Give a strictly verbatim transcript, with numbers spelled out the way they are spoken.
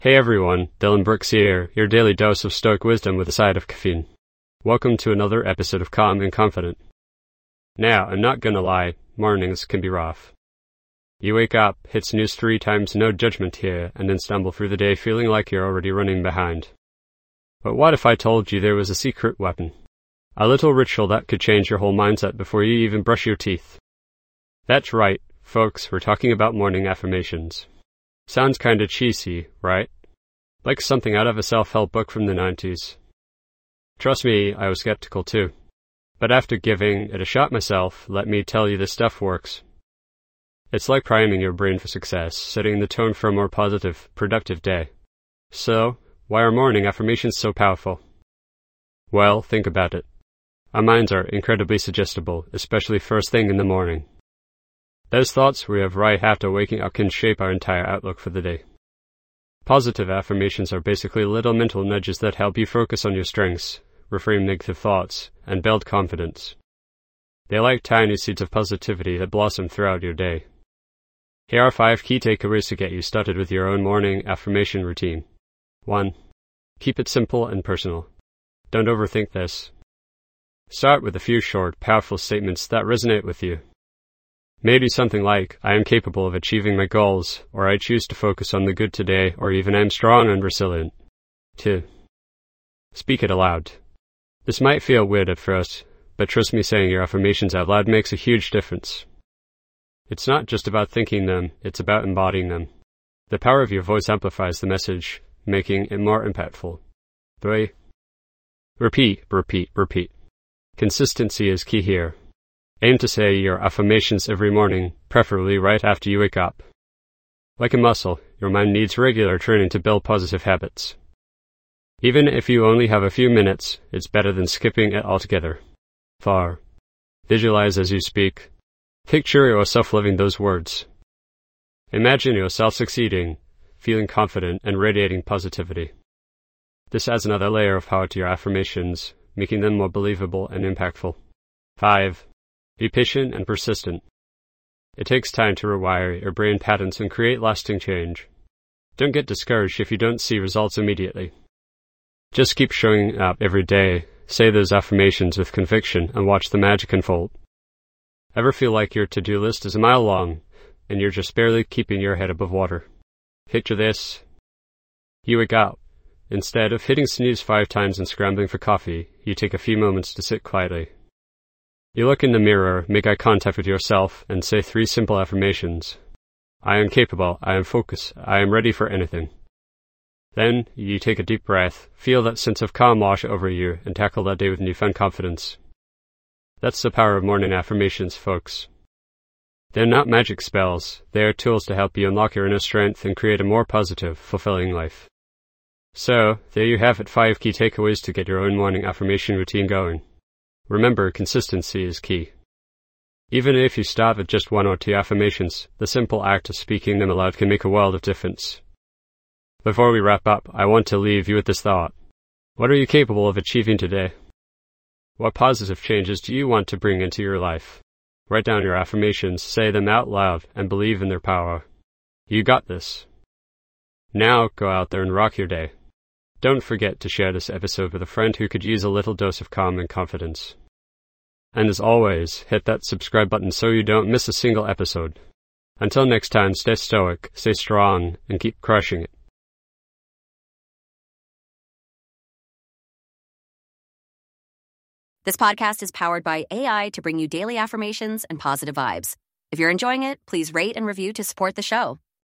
Hey everyone, Dylan Brooks here, your daily dose of stoic wisdom with a side of caffeine. Welcome to another episode of Calm and Confident. Now, I'm not gonna lie, mornings can be rough. You wake up, hit snooze three times, no judgment here, and then stumble through the day feeling like you're already running behind. But what if I told you there was a secret weapon? A little ritual that could change your whole mindset before you even brush your teeth. That's right, folks, we're talking about morning affirmations. Sounds kinda cheesy, right? Like something out of a self-help book from the nineties. Trust me, I was skeptical too. But after giving it a shot myself, let me tell you this stuff works. It's like priming your brain for success, setting the tone for a more positive, productive day. So, why are morning affirmations so powerful? Well, think about it. Our minds are incredibly suggestible, especially first thing in the morning. Those thoughts we have right after waking up can shape our entire outlook for the day. Positive affirmations are basically little mental nudges that help you focus on your strengths, reframe negative thoughts, and build confidence. They're like tiny seeds of positivity that blossom throughout your day. Here are five key takeaways to get you started with your own morning affirmation routine. one. Keep it simple and personal. Don't overthink this. Start with a few short, powerful statements that resonate with you. Maybe something like, I am capable of achieving my goals, or I choose to focus on the good today, or even I'm strong and resilient. two. Speak it aloud. This might feel weird at first, but trust me, saying your affirmations out loud makes a huge difference. It's not just about thinking them, it's about embodying them. The power of your voice amplifies the message, making it more impactful. three. Repeat, repeat, repeat. Consistency is key here. Aim to say your affirmations every morning, preferably right after you wake up. Like a muscle, your mind needs regular training to build positive habits. Even if you only have a few minutes, it's better than skipping it altogether. four. Visualize as you speak. Picture yourself living those words. Imagine yourself succeeding, feeling confident, and radiating positivity. This adds another layer of power to your affirmations, making them more believable and impactful. five. Be patient and persistent. It takes time to rewire your brain patterns and create lasting change. Don't get discouraged if you don't see results immediately. Just keep showing up every day, say those affirmations with conviction, and watch the magic unfold. Ever feel like your to-do list is a mile long, and you're just barely keeping your head above water? Picture this. You wake up. Instead of hitting snooze five times and scrambling for coffee, you take a few moments to sit quietly. You look in the mirror, make eye contact with yourself, and say three simple affirmations. I am capable, I am focused, I am ready for anything. Then, you take a deep breath, feel that sense of calm wash over you, and tackle that day with newfound confidence. That's the power of morning affirmations, folks. They're not magic spells, they are tools to help you unlock your inner strength and create a more positive, fulfilling life. So, there you have it, five key takeaways to get your own morning affirmation routine going. Remember, consistency is key. Even if you start with just one or two affirmations, the simple act of speaking them aloud can make a world of difference. Before we wrap up, I want to leave you with this thought. What are you capable of achieving today? What positive changes do you want to bring into your life? Write down your affirmations, say them out loud, and believe in their power. You got this. Now, go out there and rock your day. Don't forget to share this episode with a friend who could use a little dose of calm and confidence. And as always, hit that subscribe button so you don't miss a single episode. Until next time, stay stoic, stay strong, and keep crushing it. This podcast is powered by A I to bring you daily affirmations and positive vibes. If you're enjoying it, please rate and review to support the show.